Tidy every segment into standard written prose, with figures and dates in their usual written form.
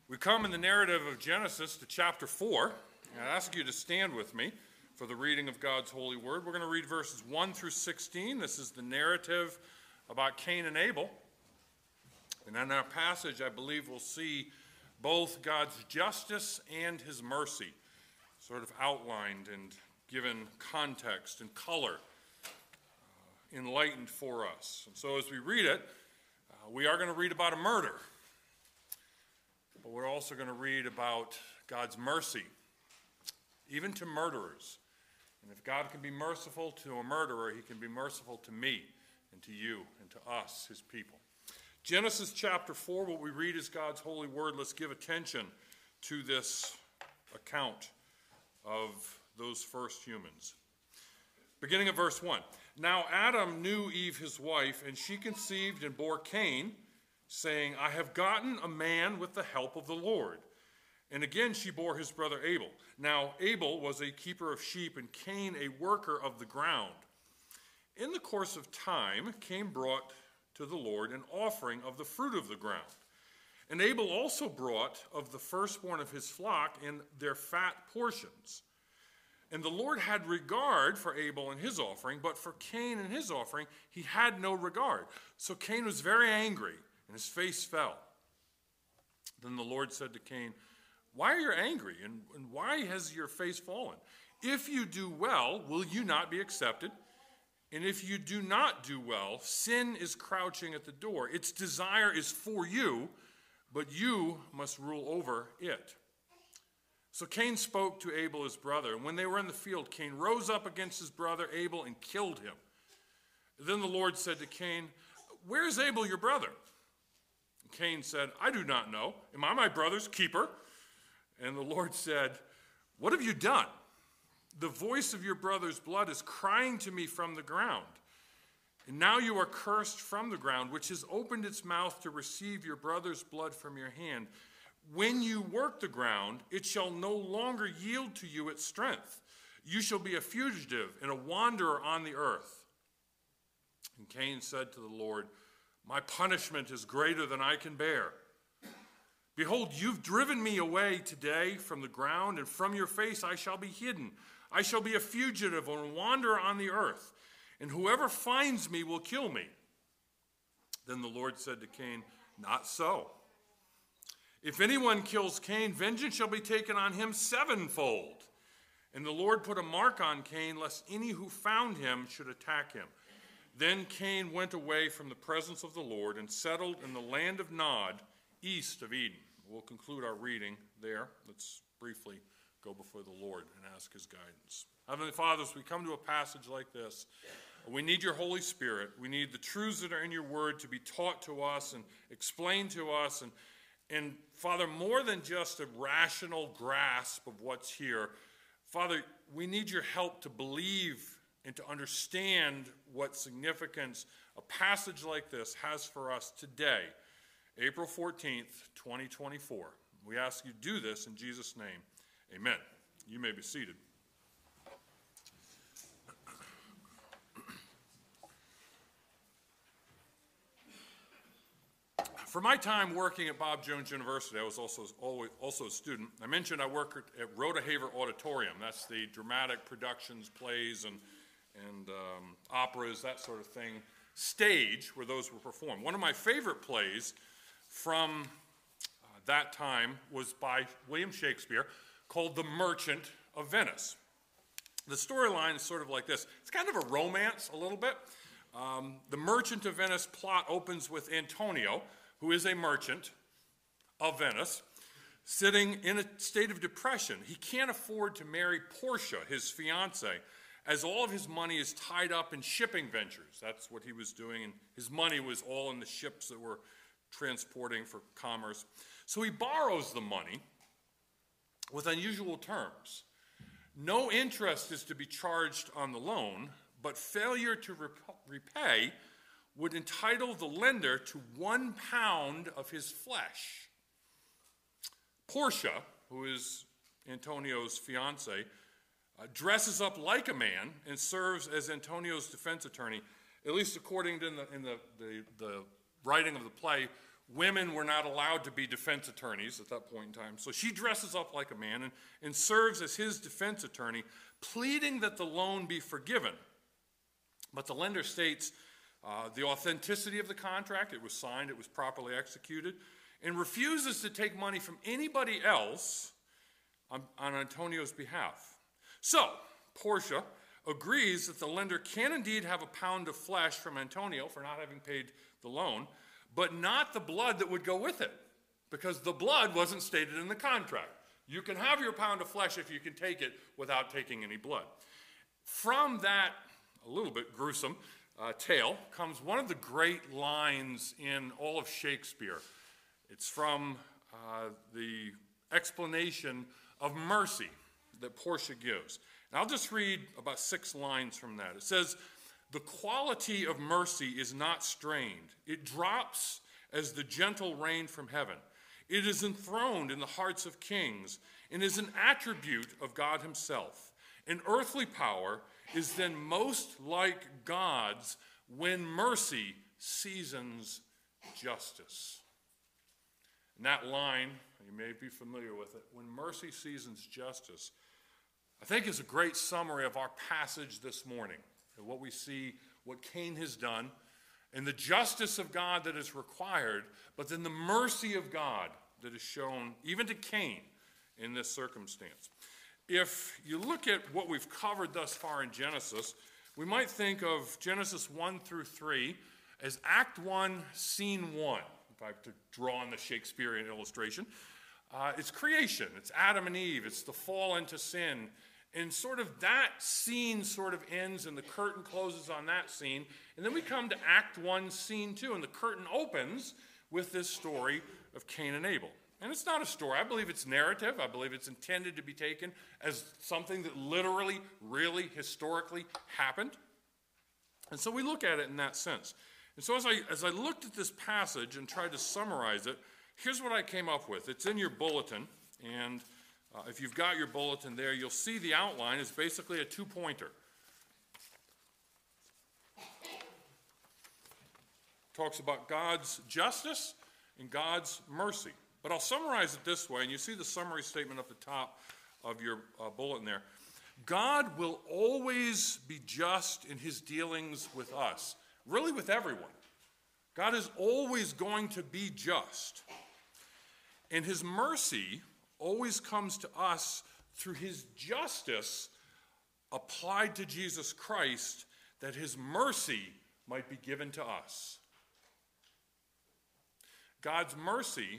We come in the narrative of Genesis to chapter 4. I ask you to stand with me for the reading of God's holy word. We're going to read verses 1 through 16. This is the narrative about Cain and Abel. And in our passage, I believe we'll see both God's justice and his mercy sort of outlined and given context and color, enlightened for us. And so as we read it, we are going to read about a murder. But we're also going to read about God's mercy, even to murderers. And if God can be merciful to a murderer, he can be merciful to me and to you and to us, his people. Genesis chapter 4, what we read is God's holy word. Let's give attention to this account of those first humans. Beginning at verse 1. Now Adam knew Eve his wife, and she conceived and bore Cain, saying, I have gotten a man with the help of the Lord. And again she bore his brother Abel. Now Abel was a keeper of sheep, and Cain a worker of the ground. In the course of time, Cain brought to the Lord an offering of the fruit of the ground. And Abel also brought of the firstborn of his flock in their fat portions. And the Lord had regard for Abel and his offering, but for Cain and his offering he had no regard. So Cain was very angry, and his face fell. Then the Lord said to Cain, why are you angry, and why has your face fallen? If you do well, will you not be accepted? And if you do not do well, sin is crouching at the door. Its desire is for you, but you must rule over it. So Cain spoke to Abel his brother, and when they were in the field, Cain rose up against his brother Abel and killed him. Then the Lord said to Cain, where is Abel your brother? And Cain said, I do not know. Am I my brother's keeper? And the Lord said, what have you done? The voice of your brother's blood is crying to me from the ground. And now you are cursed from the ground, which has opened its mouth to receive your brother's blood from your hand. When you work the ground, it shall no longer yield to you its strength. You shall be a fugitive and a wanderer on the earth. And Cain said to the Lord, my punishment is greater than I can bear. Behold, you've driven me away today from the ground, and from your face I shall be hidden. I shall be a fugitive and a wanderer on the earth, and whoever finds me will kill me. Then the Lord said to Cain, not so. If anyone kills Cain, vengeance shall be taken on him sevenfold. And the Lord put a mark on Cain, lest any who found him should attack him. Then Cain went away from the presence of the Lord and settled in the land of Nod, east of Eden. We'll conclude our reading there. Let's briefly go before the Lord and ask his guidance. Heavenly Father, as we come to a passage like this, we need your Holy Spirit. We need the truths that are in your word to be taught to us and explained to us. And Father, more than just a rational grasp of what's here, Father, we need your help to believe and to understand what significance a passage like this has for us today, April 14th, 2024. We ask you to do this in Jesus' name. Amen. You may be seated. For my time working at Bob Jones University, I was also a student. I mentioned I work at Rhoda Haver Auditorium. That's the dramatic productions, plays, and operas, that sort of thing, stage where those were performed. One of my favorite plays from that time was by William Shakespeare, called The Merchant of Venice. The storyline is sort of like this. It's kind of a romance a little bit. The Merchant of Venice plot opens with Antonio, who is a merchant of Venice, sitting in a state of depression. He can't afford to marry Portia, his fiancée, as all of his money is tied up in shipping ventures. That's what he was doing, and his money was all in the ships that were transporting for commerce. So he borrows the money with unusual terms. No interest is to be charged on the loan, but failure to repay would entitle the lender to 1 pound of his flesh. Portia, who is Antonio's fiancée, dresses up like a man and serves as Antonio's defense attorney, at least according to in the writing of the play, women were not allowed to be defense attorneys at that point in time. So she dresses up like a man and serves as his defense attorney, pleading that the loan be forgiven. But the lender states the authenticity of the contract, it was signed, it was properly executed, and refuses to take money from anybody else on Antonio's behalf. So, Portia agrees that the lender can indeed have a pound of flesh from Antonio for not having paid the loan, but not the blood that would go with it, because the blood wasn't stated in the contract. You can have your pound of flesh if you can take it without taking any blood. From that, a little bit gruesome tale, comes one of the great lines in all of Shakespeare. It's from the explanation of mercy that Portia gives. And I'll just read about 6 lines from that. It says, "The quality of mercy is not strained. It drops as the gentle rain from heaven. It is enthroned in the hearts of kings and is an attribute of God himself. An earthly power is then most like God's when mercy seasons justice." And that line, you may be familiar with it, when mercy seasons justice, I think is a great summary of our passage this morning. And what we see, what Cain has done, and the justice of God that is required, but then the mercy of God that is shown even to Cain in this circumstance. If you look at what we've covered thus far in Genesis, we might think of Genesis 1 through 3 as Act 1, Scene 1, if I have to draw on the Shakespearean illustration. It's creation, it's Adam and Eve, it's the fall into sin, and sort of that scene sort of ends and the curtain closes on that scene, and then we come to Act 1, Scene 2, and the curtain opens with this story of Cain and Abel. And it's not a story. I believe it's narrative. I believe it's intended to be taken as something that literally, really, historically happened. And so we look at it in that sense. And so as I looked at this passage and tried to summarize it, here's what I came up with. It's in your bulletin, and if you've got your bulletin there, you'll see the outline is basically a 2-pointer. Talks about God's justice and God's mercy. But I'll summarize it this way, and you see the summary statement at the top of your bulletin there. God will always be just in his dealings with us, really with everyone. God is always going to be just. And his mercy always comes to us through his justice applied to Jesus Christ, that his mercy might be given to us. God's mercy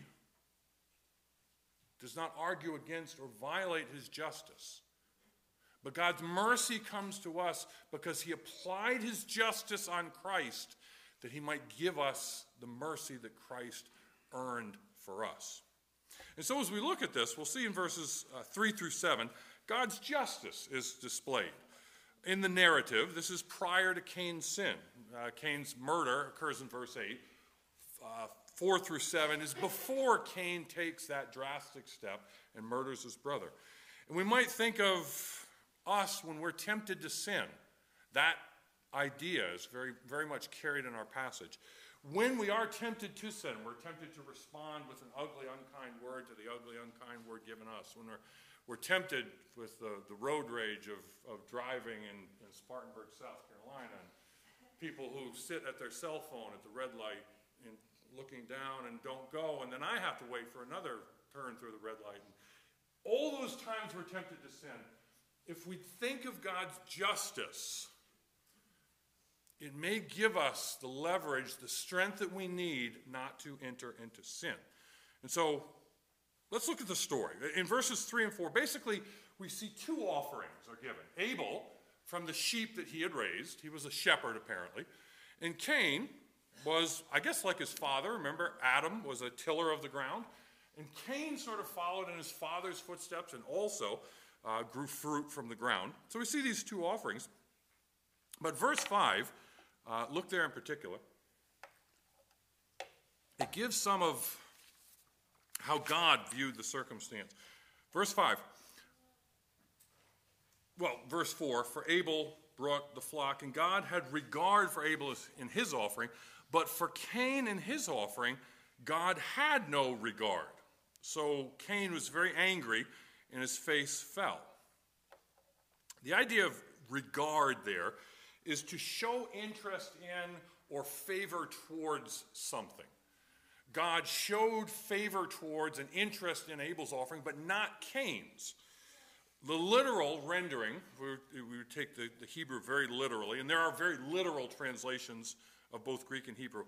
does not argue against or violate his justice. But God's mercy comes to us because he applied his justice on Christ that he might give us the mercy that Christ earned for us. And so as we look at this, we'll see in verses 3 through 7, God's justice is displayed. In the narrative, this is prior to Cain's sin. Cain's murder occurs in verse 8. 4 through 7 is before Cain takes that drastic step and murders his brother. And we might think of us when we're tempted to sin. That idea is very, very much carried in our passage. When we are tempted to sin, we're tempted to respond with an ugly, unkind word to the ugly, unkind word given us. When we're tempted with the road rage of driving in Spartanburg, South Carolina, and people who sit at their cell phone at the red light and looking down and don't go, and then I have to wait for another turn through the red light. And all those times we're tempted to sin. If we think of God's justice, it may give us the leverage, the strength that we need not to enter into sin. And so let's look at the story. In verses 3 and 4, basically we see 2 offerings are given. Abel, from the sheep that he had raised, he was a shepherd apparently, and Cain was, I guess, like his father. Remember, Adam was a tiller of the ground. And Cain sort of followed in his father's footsteps and also grew fruit from the ground. So we see these 2 offerings. But verse 5, look there in particular. It gives some of how God viewed the circumstance. Verse 5. Well, verse 4, for Abel brought the flock, and God had regard for Abel in his offering, but for Cain and his offering, God had no regard. So Cain was very angry, and his face fell. The idea of regard there is to show interest in or favor towards something. God showed favor towards an interest in Abel's offering, but not Cain's. The literal rendering, we would take the Hebrew very literally, and there are very literal translations of both Greek and Hebrew.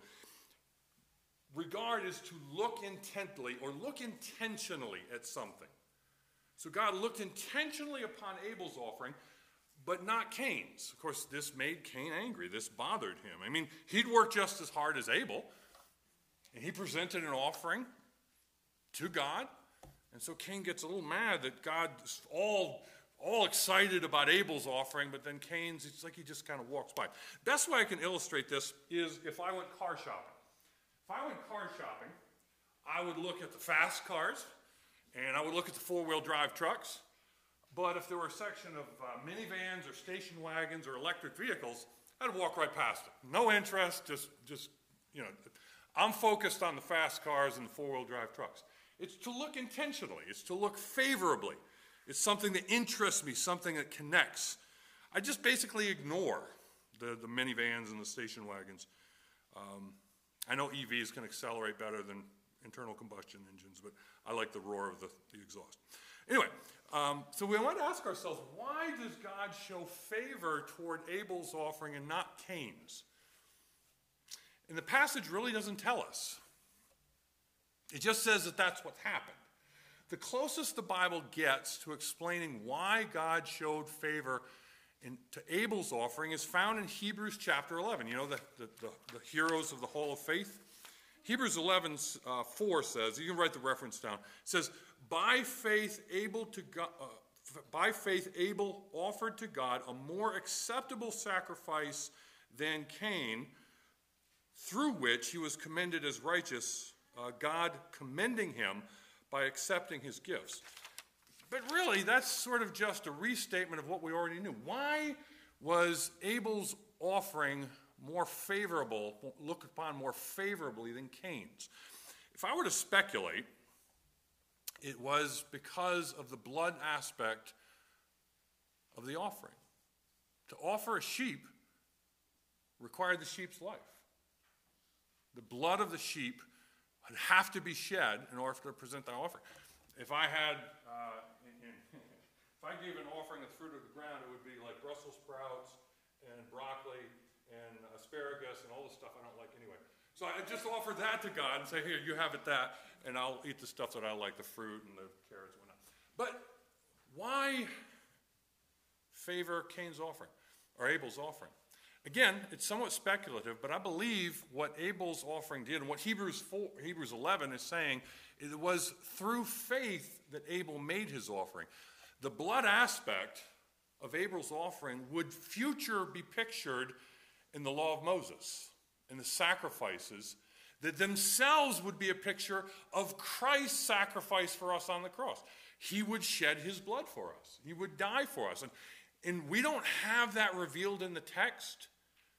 Regard is to look intently or look intentionally at something. So God looked intentionally upon Abel's offering, but not Cain's. Of course, this made Cain angry. This bothered him. I mean, he'd worked just as hard as Abel, and he presented an offering to God. And so Cain gets a little mad that God's all excited about Abel's offering, but then Cain's, it's like he just kind of walks by. Best way I can illustrate this is if I went car shopping. If I went car shopping, I would look at the fast cars, and I would look at the four-wheel drive trucks. But if there were a section of minivans or station wagons or electric vehicles, I'd walk right past it. No interest, just I'm focused on the fast cars and the four-wheel drive trucks. It's to look intentionally. It's to look favorably. It's something that interests me, something that connects. I just basically ignore the minivans and the station wagons. I know EVs can accelerate better than internal combustion engines, but I like the roar of the exhaust. Anyway, so we want to ask ourselves, why does God show favor toward Abel's offering and not Cain's? And the passage really doesn't tell us. It just says that that's what happened. The closest the Bible gets to explaining why God showed favor to Abel's offering is found in Hebrews chapter 11. You know, the heroes of the Hall of Faith? Hebrews 11:4 says, you can write the reference down, it says, by faith Abel offered to God a more acceptable sacrifice than Cain, through which he was commended as righteous, God commending him by accepting his gifts. But really, that's sort of just a restatement of what we already knew. Why was Abel's offering more favorable, looked upon more favorably than Cain's? If I were to speculate, it was because of the blood aspect of the offering. To offer a sheep required the sheep's life. The blood of the sheep would have to be shed in order to present that offering. If I had, if I gave an offering of fruit of the ground, it would be like Brussels sprouts and broccoli and asparagus and all the stuff I don't like anyway. So I just offer that to God and say, here, you have it that, and I'll eat the stuff that I like, the fruit and the carrots and whatnot. But why favor Cain's offering or Abel's offering? Again, it's somewhat speculative, but I believe what Abel's offering did, and what Hebrews 11 is saying, it was through faith that Abel made his offering. The blood aspect of Abel's offering would future be pictured in the law of Moses, in the sacrifices, that themselves would be a picture of Christ's sacrifice for us on the cross. He would shed his blood for us. He would die for us. And we don't have that revealed in the text.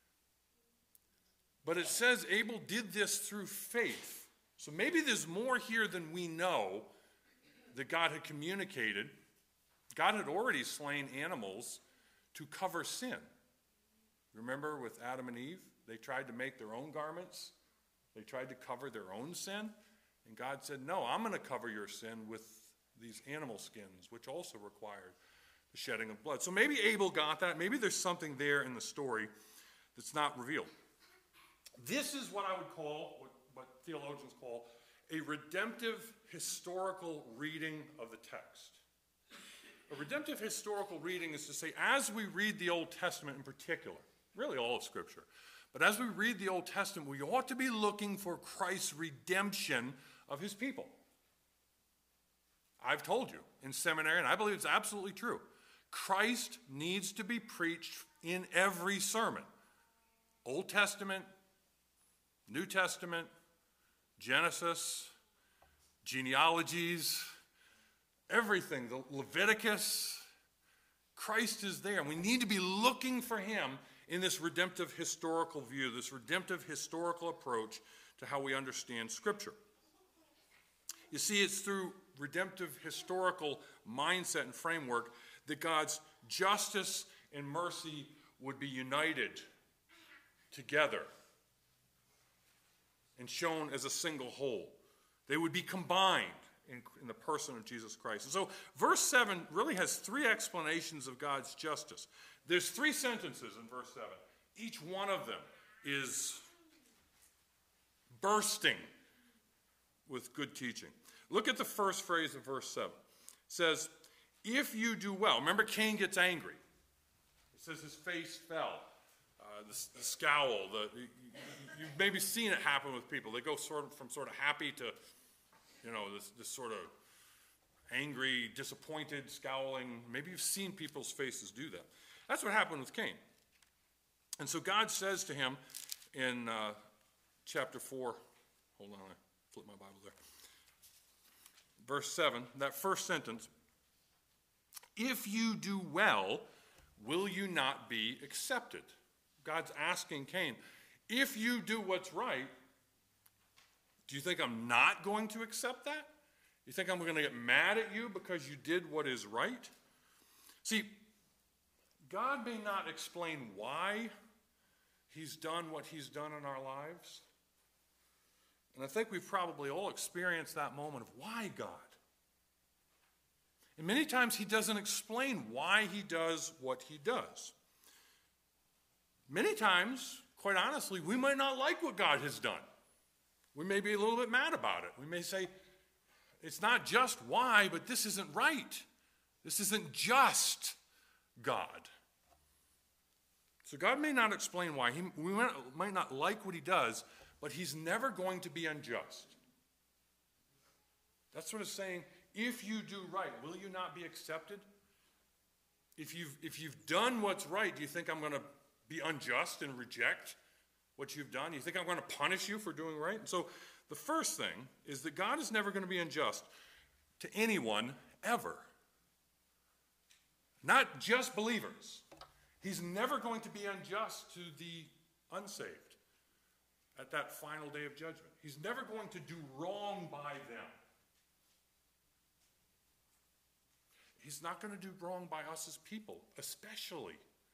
But it says Abel did this through faith. So maybe there's more here than we know that God had communicated. God had already slain animals to cover sin. Remember with Adam and Eve? They tried to make their own garments. They tried to cover their own sin. And God said, no, I'm going to cover your sin with these animal skins, which also required the shedding of blood. So maybe Abel got that. Maybe there's something there in the story that's not revealed. This is what I would call, what theologians call, a redemptive historical reading of the text. A redemptive historical reading is to say, as we read the Old Testament in particular, really all of Scripture, but as we read the Old Testament, we ought to be looking for Christ's redemption of his people. I've told you in seminary, and I believe it's absolutely true, Christ needs to be preached in every sermon. Old Testament, New Testament, Genesis, genealogies, everything, the Leviticus, Christ is there. And we need to be looking for him in this redemptive historical view, this redemptive historical approach to how we understand Scripture. You see, it's through redemptive historical mindset and framework that God's justice and mercy would be united together and shown as a single whole. They would be combined in the person of Jesus Christ. And so verse 7 really has three explanations of God's justice. There's three sentences in verse 7. Each one of them is bursting with good teaching. Look at the first phrase of verse 7. It says, if you do well. Remember, Cain gets angry. It says his face fell. The scowl. You've maybe seen it happen with people. They go from sort of happy to, this sort of angry, disappointed, scowling. Maybe you've seen people's faces do that. That's what happened with Cain. And so God says to him in chapter 4, hold on, I flipped my Bible there. Verse 7, that first sentence, if you do well, will you not be accepted? God's asking Cain, if you do what's right, do you think I'm not going to accept that? You think I'm going to get mad at you because you did what is right? See, God may not explain why he's done what he's done in our lives. And I think we've probably all experienced that moment of why God? And many times he doesn't explain why he does what he does. Many times, quite honestly, we might not like what God has done. We may be a little bit mad about it. We may say, it's not just why, but this isn't right. This isn't just God. So God may not explain why. We might not like what he does, but he's never going to be unjust. That's sort of saying, if you do right, will you not be accepted? If you've done what's right, do you think I'm going to be unjust and reject what you've done? You think I'm going to punish you for doing right? And so the first thing is that God is never going to be unjust to anyone ever. Not just believers. He's never going to be unjust to the unsaved at that final day of judgment. He's never going to do wrong by them. He's not going to do wrong by us as people, especially.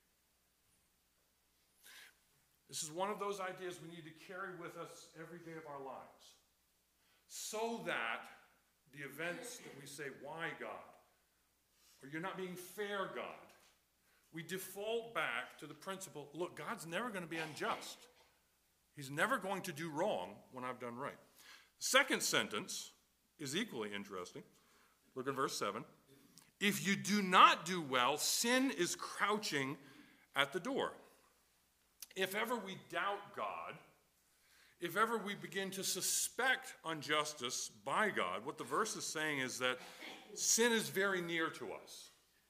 This is one of those ideas we need to carry with us every day of our lives, so that the events that we say, why God? Or you're not being fair, God. We default back to the principle, look, God's never going to be unjust. He's never going to do wrong when I've done right. Second sentence is equally interesting. Look at verse 7. If you do not do well, sin is crouching at the door. If ever we doubt God, if ever we begin to suspect injustice by God, what the verse is saying is that sin is very near to us.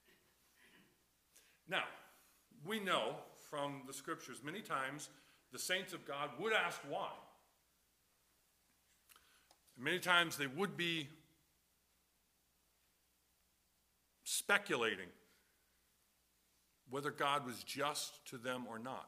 Now, we know from the scriptures many times the saints of God would ask why. Many times they would be speculating whether God was just to them or not.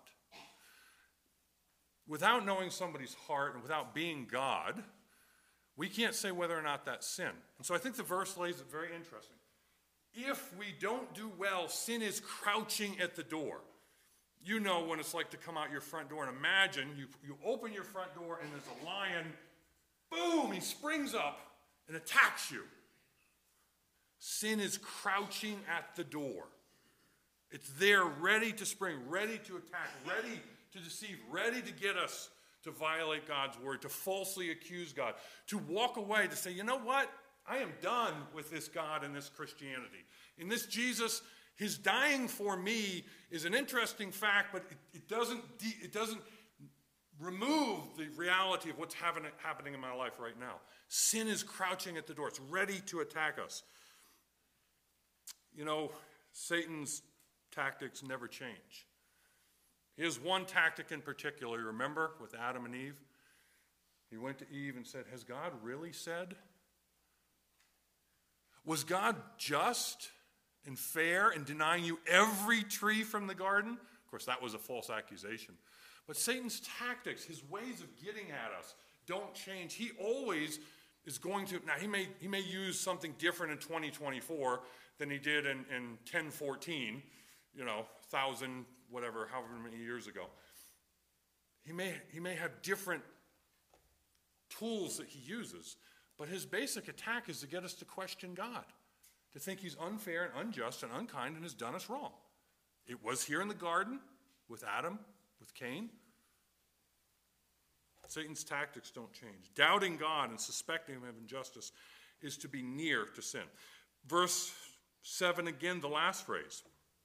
Without knowing somebody's heart and without being God, we can't say whether or not that's sin. And so I think the verse lays it very interesting. If we don't do well, sin is crouching at the door. You know what it's like to come out your front door and imagine you open your front door and there's a lion, boom, he springs up and attacks you. Sin is crouching at the door. It's there ready to spring, ready to attack, ready to deceive, ready to get us to violate God's word, to falsely accuse God, to walk away, to say, you know what? I am done with this God and this Christianity. In this Jesus, his dying for me is an interesting fact, but it doesn't remove the reality of what's happening in my life right now. Sin is crouching at the door. It's ready to attack us. You know, Satan's tactics never change. He has one tactic in particular, remember, with Adam and Eve? He went to Eve and said, has God really said? Was God just and fair in denying you every tree from the garden? Of course, that was a false accusation. But Satan's tactics, his ways of getting at us, don't change. He always is going to, now he may use something different in 2024 than he did in 1014, 1,000, whatever, however many years ago. He may have different tools that he uses, but his basic attack is to get us to question God, to think he's unfair and unjust and unkind and has done us wrong. It was here in the garden with Adam, with Cain. Satan's tactics don't change. Doubting God and suspecting him of injustice is to be near to sin. Verse 7 again, the last phrase.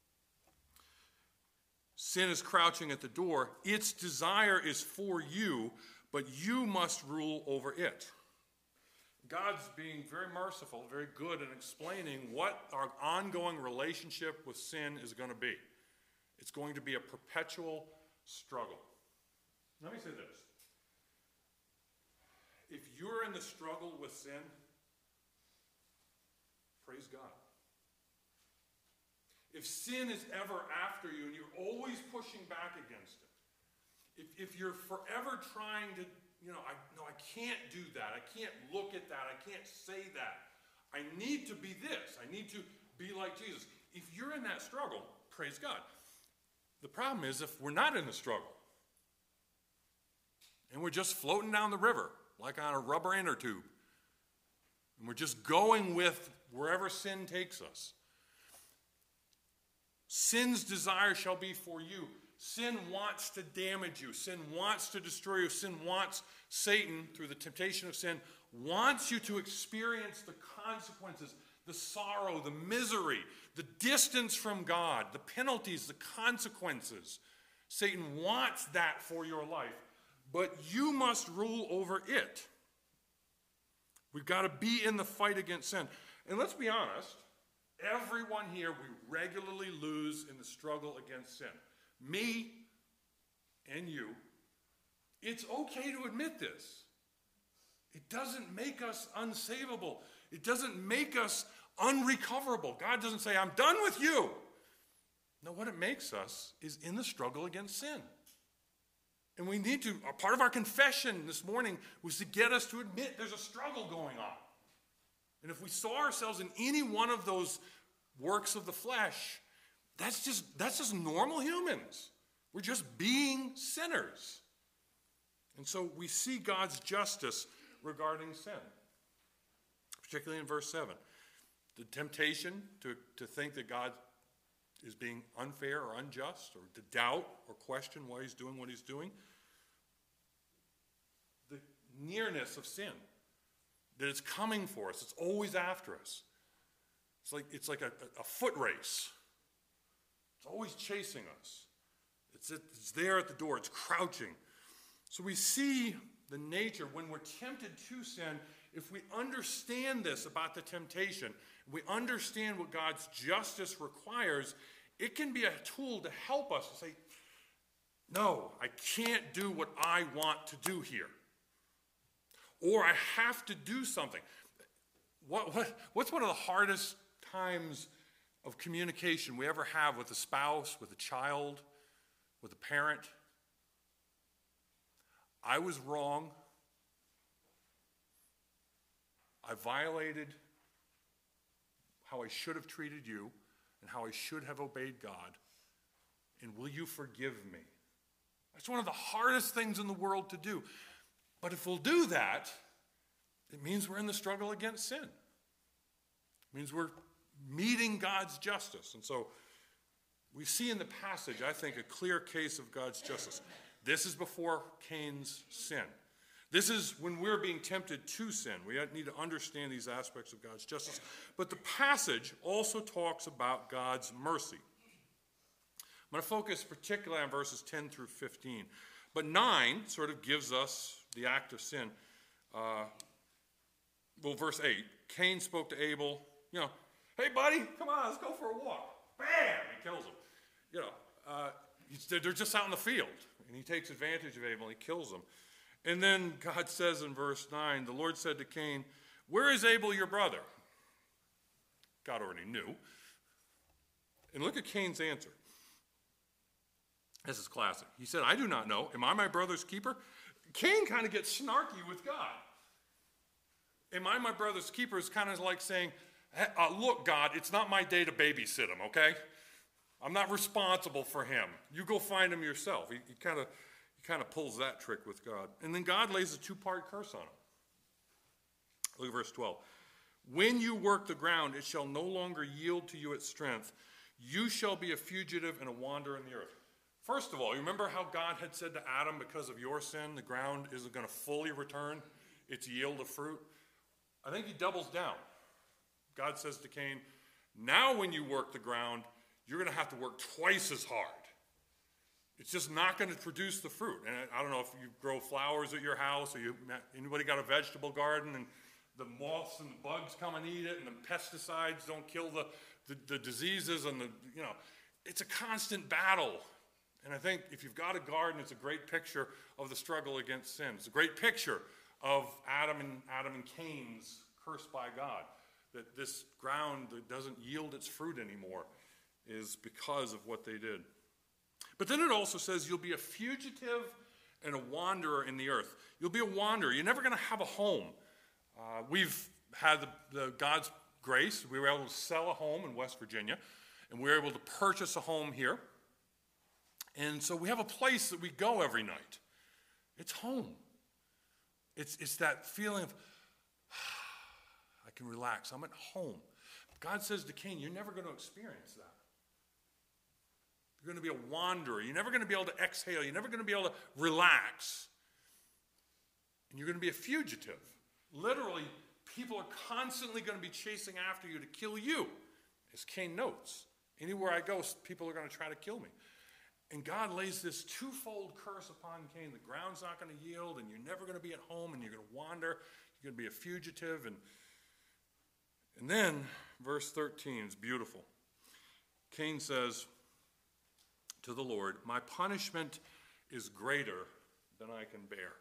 Sin is crouching at the door. Its desire is for you, but you must rule over it. God's being very merciful, very good in explaining what our ongoing relationship with sin is going to be. It's going to be a perpetual struggle. Let me say this. If you're in the struggle with sin, praise God. If sin is ever after you and you're always pushing back against it, if you're forever trying to, I can't do that. I can't look at that. I can't say that. I need to be this. I need to be like Jesus. If you're in that struggle, praise God. The problem is if we're not in the struggle and we're just floating down the river like on a rubber inner tube and we're just going with wherever sin takes us, sin's desire shall be for you. Sin wants to damage you. Sin wants to destroy you. Sin wants, Satan, through the temptation of sin, wants you to experience the consequences, the sorrow, the misery, the distance from God, the penalties, the consequences. Satan wants that for your life, but you must rule over it. We've got to be in the fight against sin. And let's be honest, everyone here, we regularly lose in the struggle against sin. Me and you. It's okay to admit this. It doesn't make us unsavable. It doesn't make us unrecoverable. God doesn't say, I'm done with you. No, what it makes us is in the struggle against sin. And we need to, a part of our confession this morning was to get us to admit there's a struggle going on. And if we saw ourselves in any one of those works of the flesh, that's just normal humans. We're just being sinners. And so we see God's justice regarding sin, particularly in verse 7. The temptation to think that God is being unfair or unjust, or to doubt or question why he's doing what he's doing. The nearness of sin, that it's coming for us. It's always after us. It's like a foot race. It's always chasing us. It's there at the door. It's crouching. So we see the nature when we're tempted to sin. If we understand this about the temptation, we understand what God's justice requires, it can be a tool to help us to say, no, I can't do what I want to do here. Or I have to do something. What's one of the hardest times of communication we ever have with a spouse, with a child, with a parent? I was wrong. I violated how I should have treated you and how I should have obeyed God. And will you forgive me? That's one of the hardest things in the world to do. But if we'll do that, it means we're in the struggle against sin. It means we're meeting God's justice. And so we see in the passage, I think, a clear case of God's justice. This is before Cain's sin. This is when we're being tempted to sin. We need to understand these aspects of God's justice. But the passage also talks about God's mercy. I'm going to focus particularly on verses 10 through 15. But 9 sort of gives us the act of sin. Verse 8, Cain spoke to Abel, hey, buddy, come on, let's go for a walk. Bam! He kills him. They're just out in the field. And he takes advantage of Abel and he kills him. And then God says in verse 9, the Lord said to Cain, where is Abel your brother? God already knew. And look at Cain's answer. This is classic. He said, I do not know. Am I my brother's keeper? Cain kind of gets snarky with God. Am I my brother's keeper is kind of like saying, hey, look, God, it's not my day to babysit him, okay? I'm not responsible for him. You go find him yourself. He kind of pulls that trick with God. And then God lays a two-part curse on him. Look at verse 12. When you work the ground, it shall no longer yield to you its strength. You shall be a fugitive and a wanderer in the earth. First of all, you remember how God had said to Adam, because of your sin, the ground isn't going to fully return its yield of fruit? I think he doubles down. God says to Cain, now when you work the ground, you're going to have to work twice as hard. It's just not going to produce the fruit. And I don't know if you grow flowers at your house, or anybody got a vegetable garden, and the moths and the bugs come and eat it, and the pesticides don't kill the diseases, and it's a constant battle. And I think if you've got a garden, it's a great picture of the struggle against sin. It's a great picture of Adam and Cain's curse by God, that this ground that doesn't yield its fruit anymore is because of what they did. But then it also says you'll be a fugitive and a wanderer in the earth. You'll be a wanderer. You're never going to have a home. We've had the God's grace. We were able to sell a home in West Virginia, and we were able to purchase a home here. And so we have a place that we go every night. It's home. It's that feeling of, I can relax. I'm at home. God says to Cain, you're never going to experience that. You're going to be a wanderer. You're never going to be able to exhale. You're never going to be able to relax. And you're going to be a fugitive. Literally, people are constantly going to be chasing after you to kill you. As Cain notes, anywhere I go, people are going to try to kill me. And God lays this twofold curse upon Cain. The ground's not going to yield, and you're never going to be at home, and you're going to wander. You're going to be a fugitive. And then, verse 13 is beautiful. Cain says to the Lord, my punishment is greater than I can bear.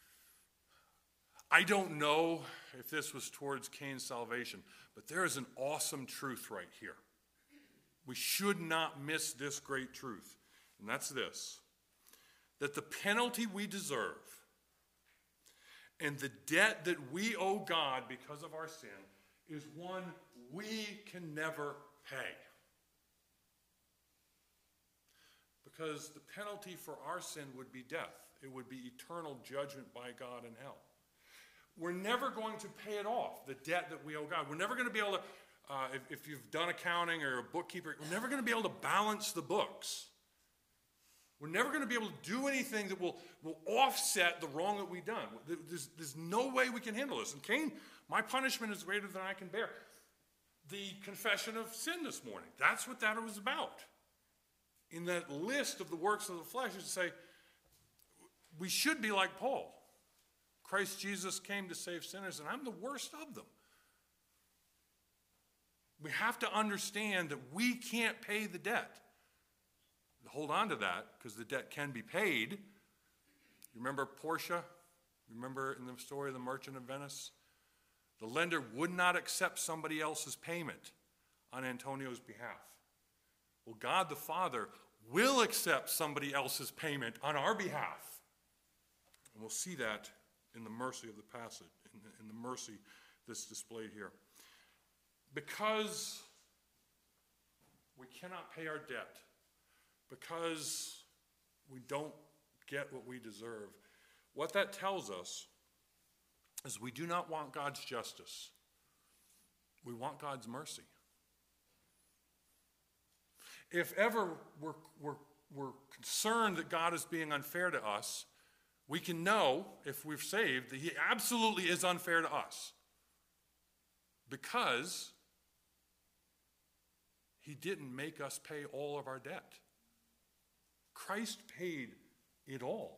I don't know if this was towards Cain's salvation, but there is an awesome truth right here. We should not miss this great truth. And that's this, that the penalty we deserve and the debt that we owe God because of our sin is one we can never pay. Because the penalty for our sin would be death. It would be eternal judgment by God in hell. We're never going to pay it off, the debt that we owe God. We're never going to be able to, if you've done accounting or a bookkeeper, we're never going to be able to balance the books. We're never going to be able to do anything that will offset the wrong that we've done. There's no way we can handle this. And Cain, my punishment is greater than I can bear. The confession of sin this morning, that's what that was about. In that list of the works of the flesh is to say, we should be like Paul. Christ Jesus came to save sinners, and I'm the worst of them. We have to understand that we can't pay the debt. Hold on to that, because the debt can be paid. You remember Portia? Remember in the story of the Merchant of Venice? The lender would not accept somebody else's payment on Antonio's behalf. Well, God the Father will accept somebody else's payment on our behalf. And we'll see that in the mercy of the passage, in the mercy that's displayed here. Because we cannot pay our debt, because we don't get what we deserve, what that tells us is we do not want God's justice. We want God's mercy. If ever we're concerned that God is being unfair to us, we can know, if we're saved, that he absolutely is unfair to us. Because he didn't make us pay all of our debt. Christ paid it all.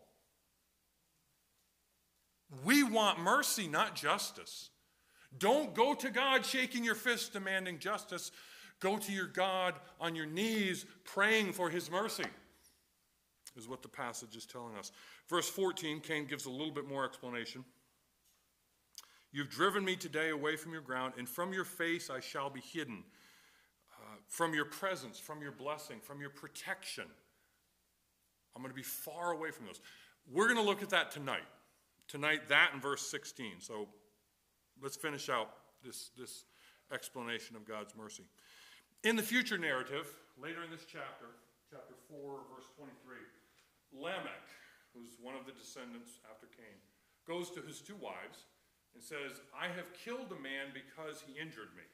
We want mercy, not justice. Don't go to God shaking your fist demanding justice. Go to your God on your knees praying for his mercy, is what the passage is telling us. Verse 14, Cain gives a little bit more explanation. You've driven me today away from your ground, and from your face I shall be hidden. From your presence, from your blessing, from your protection. I'm going to be far away from those. We're going to look at that tonight. Tonight, that in verse 16. So let's finish out this explanation of God's mercy. In the future narrative, later in this chapter 4, verse 23, Lamech, who's one of the descendants after Cain, goes to his two wives and says, I have killed a man because he injured me.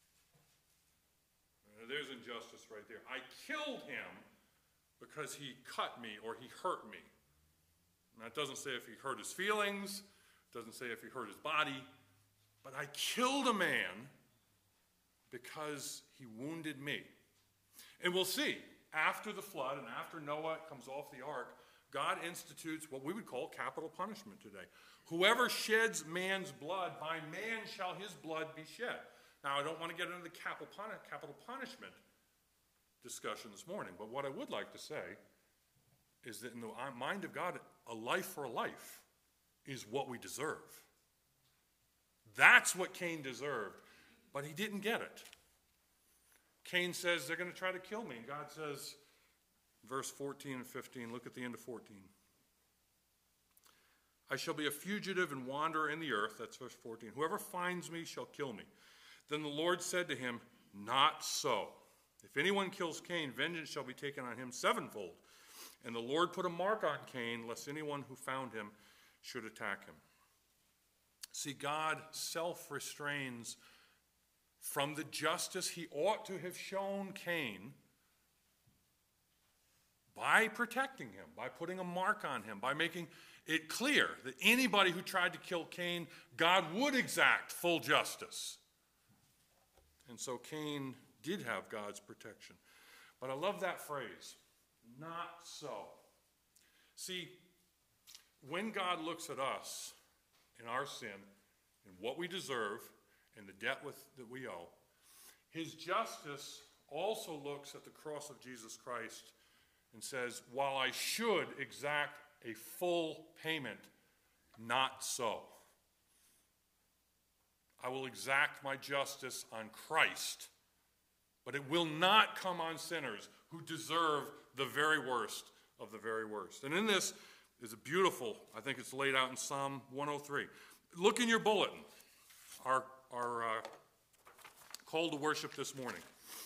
There's injustice right there. I killed him because he cut me or he hurt me. And that doesn't say if he hurt his feelings, doesn't say if he hurt his body, but I killed a man because he wounded me. And we'll see, after the flood and after Noah comes off the ark, God institutes what we would call capital punishment today. Whoever sheds man's blood, by man shall his blood be shed. Now, I don't want to get into the capital punishment discussion this morning, but what I would like to say is that in the mind of God, a life for a life is what we deserve. That's what Cain deserved, but he didn't get it. Cain says, they're going to try to kill me, and God says, verse 14 and 15, look at the end of 14. I shall be a fugitive and wanderer in the earth, that's verse 14. Whoever finds me shall kill me. Then the Lord said to him, not so. If anyone kills Cain, vengeance shall be taken on him sevenfold. And the Lord put a mark on Cain, lest anyone who found him should attack him. See, God self-restrains from the justice he ought to have shown Cain by protecting him, by putting a mark on him, by making it clear that anybody who tried to kill Cain, God would exact full justice. And so Cain did have God's protection. But I love that phrase, not so. See, when God looks at us in our sin and what we deserve and the debt that we owe, his justice also looks at the cross of Jesus Christ and says, while I should exact a full payment, not so. I will exact my justice on Christ, but it will not come on sinners who deserve the very worst of the very worst. And in this is a beautiful, I think it's laid out in Psalm 103. Look in your bulletin, our call to worship this morning.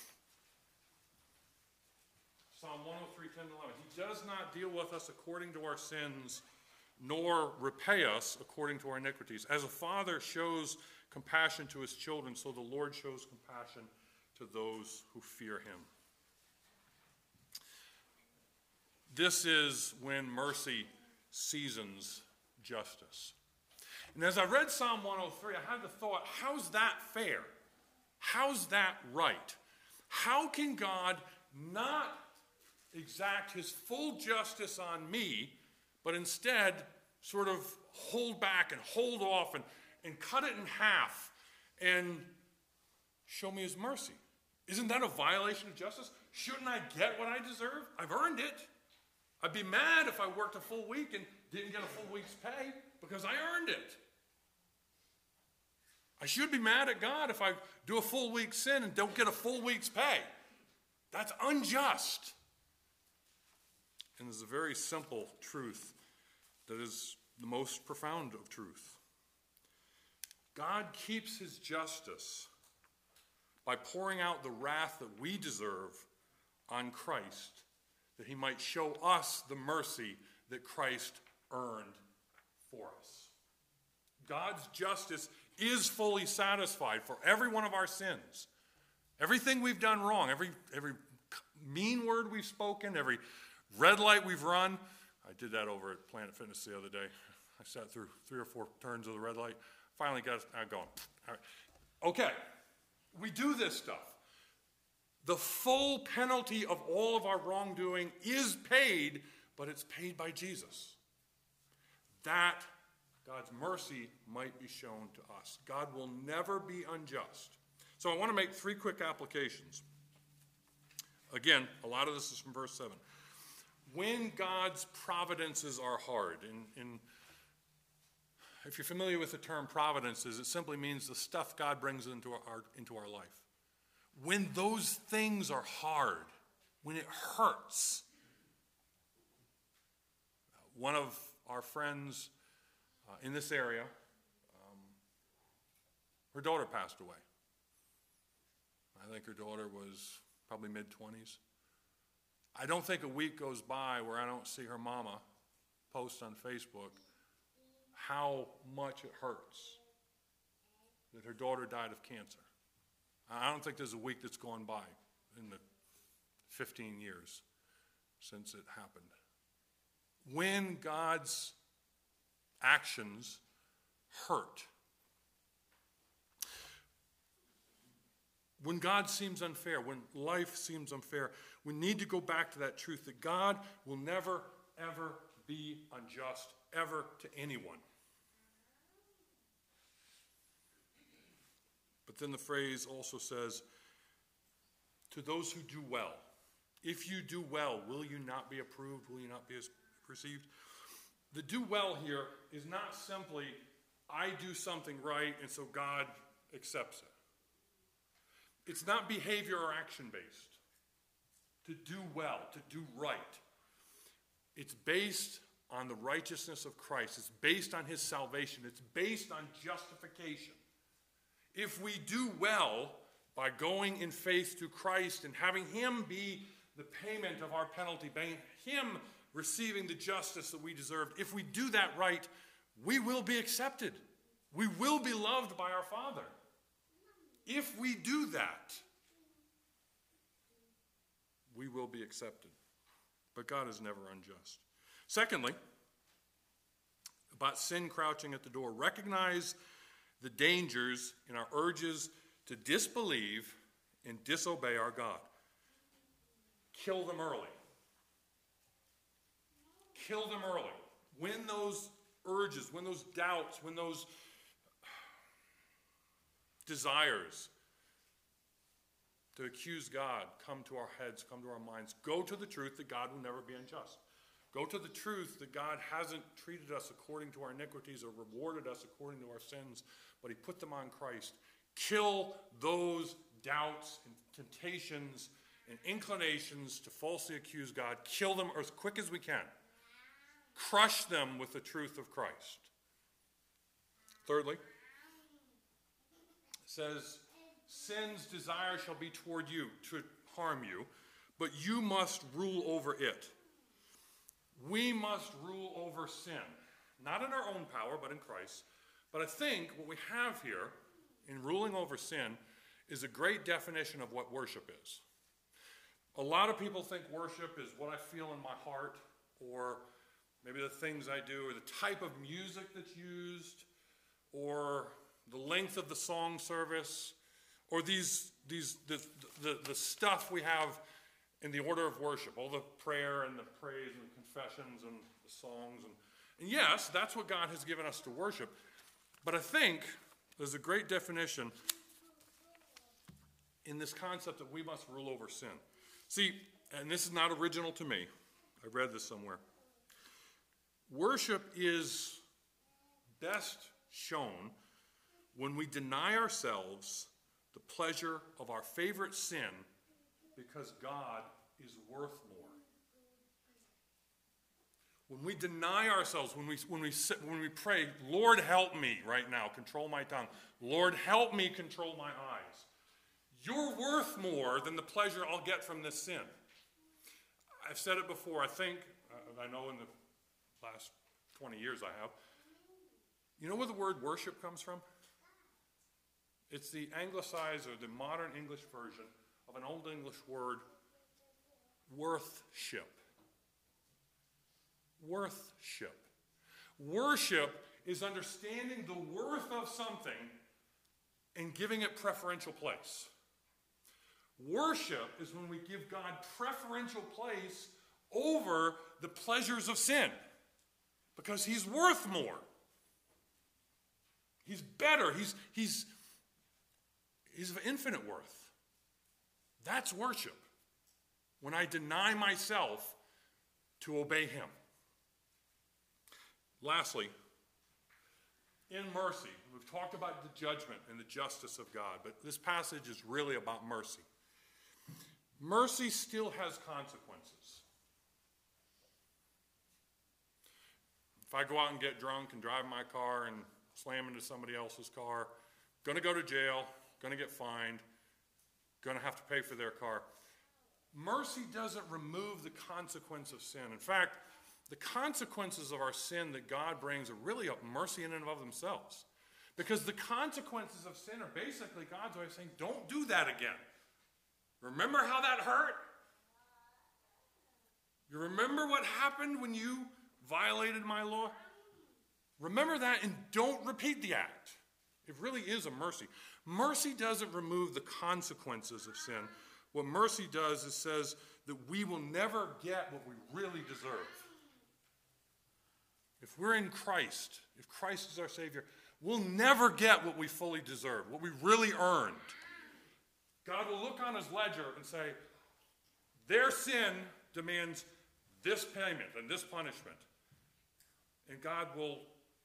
Psalm 103, 10 to 11. He does not deal with us according to our sins, nor repay us according to our iniquities. As a father shows compassion to his children, so the Lord shows compassion to those who fear him. This is when mercy seasons justice. And as I read Psalm 103, I had the thought, how's that fair? How's that right? How can God not exact his full justice on me, but instead sort of hold back and hold off and cut it in half and show me his mercy? Isn't that a violation of justice? Shouldn't I get what I deserve? I've earned it. I'd be mad if I worked a full week and didn't get a full week's pay because I earned it. I should be mad at God if I do a full week's sin and don't get a full week's pay. That's unjust. And there's a very simple truth that is the most profound of truth. God keeps his justice by pouring out the wrath that we deserve on Christ, that he might show us the mercy that Christ earned for us. God's justice is fully satisfied for every one of our sins. Everything we've done wrong, every mean word we've spoken, every red light we've run. I did that over at Planet Fitness the other day. I sat through 3 or 4 turns of the red light. Finally got it going. All right. Okay, we do this stuff. The full penalty of all of our wrongdoing is paid, but it's paid by Jesus. That God's mercy might be shown to us. God will never be unjust. So I want to make 3 quick applications. Again, a lot of this is from verse 7. When God's providences are hard, if you're familiar with the term providences, it simply means the stuff God brings into our life. When those things are hard, when it hurts. One of our friends in this area. Her daughter passed away. I think her daughter was probably mid-20s. I don't think a week goes by where I don't see her mama post on Facebook how much it hurts that her daughter died of cancer. I don't think there's a week that's gone by in the 15 years since it happened. When God's actions hurt, when God seems unfair, when life seems unfair, we need to go back to that truth that God will never, ever be unjust, ever, to anyone. But then the phrase also says, to those who do well. If you do well, will you not be approved? Will you not be received? The do well here is not simply, I do something right, and so God accepts it. It's not behavior or action based. To do well, to do right. It's based on the righteousness of Christ. It's based on his salvation. It's based on justification. If we do well by going in faith to Christ and having him be the payment of our penalty, by him receiving the justice that we deserved, if we do that right, we will be accepted. We will be loved by our Father. If we do that, we will be accepted. But God is never unjust. Secondly, about sin crouching at the door, recognize the dangers in our urges to disbelieve and disobey our God. Kill them early. Kill them early. When those urges, when those doubts, when those desires to accuse God come to our heads, come to our minds, go to the truth that God will never be unjust. Go to the truth that God hasn't treated us according to our iniquities or rewarded us according to our sins, but he put them on Christ. Kill those doubts and temptations and inclinations to falsely accuse God. Kill them as quick as we can. Crush them with the truth of Christ. Thirdly, it says, sin's desire shall be toward you, to harm you, but you must rule over it. We must rule over sin, not in our own power, but in Christ. But I think what we have here in ruling over sin is a great definition of what worship is. A lot of people think worship is what I feel in my heart, or maybe the things I do, or the type of music that's used, or the length of the song service, or the stuff we have in the order of worship, all the prayer and the praise and the confessions and the songs. And yes, that's what God has given us to worship. But I think there's a great definition in this concept that we must rule over sin. See, and this is not original to me. I read this somewhere. Worship is best shown when we deny ourselves the pleasure of our favorite sin because God is worth more. When we deny ourselves, when we pray, Lord help me right now, control my tongue. Lord help me control my eyes. You're worth more than the pleasure I'll get from this sin. I've said it before. I think, I know in the last 20 years I have. You know where the word worship comes from? It's the anglicized or the modern English version of an old English word, worthship. Worthship. Worship is understanding the worth of something and giving it preferential place. Worship is when we give God preferential place over the pleasures of sin because he's worth more. He's better. He's of infinite worth. That's worship. When I deny myself to obey him. Lastly, in mercy, we've talked about the judgment and the justice of God, but this passage is really about mercy. Mercy still has consequences. If I go out and get drunk and drive my car and slam into somebody else's car, going to go to jail, going to get fined, going to have to pay for their car. Mercy doesn't remove the consequence of sin. In fact, the consequences of our sin that God brings are really a mercy in and of themselves. Because the consequences of sin are basically God's way of saying, don't do that again. Remember how that hurt? You remember what happened when you violated my law? Remember that and don't repeat the act. It really is a mercy. Mercy doesn't remove the consequences of sin. What mercy does is says that we will never get what we really deserve. If we're in Christ, if Christ is our Savior, we'll never get what we fully deserve, what we really earned. God will look on his ledger and say, their sin demands this payment and this punishment. And God will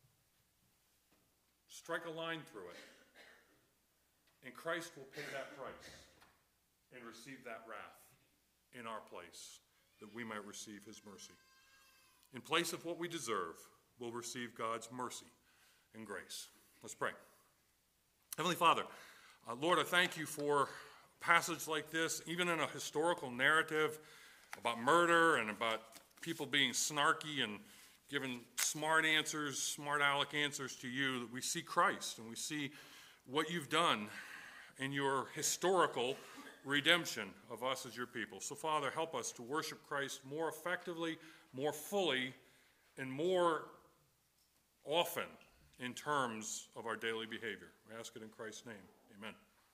strike a line through it. And Christ will pay that price and receive that wrath in our place, that we might receive his mercy. In place of what we deserve, we'll receive God's mercy and grace. Let's pray. Heavenly Father, Lord, I thank you for a passage like this, even in a historical narrative about murder and about people being snarky and giving smart answers, smart aleck answers to you, that we see Christ and we see what you've done in your historical redemption of us as your people. So, Father, help us to worship Christ more effectively, more fully, and more often in terms of our daily behavior. We ask it in Christ's name. Amen.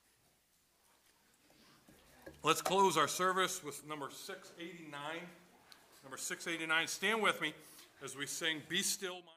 Let's close our service with number 689. Number 689. Stand with me as we sing, Be Still, My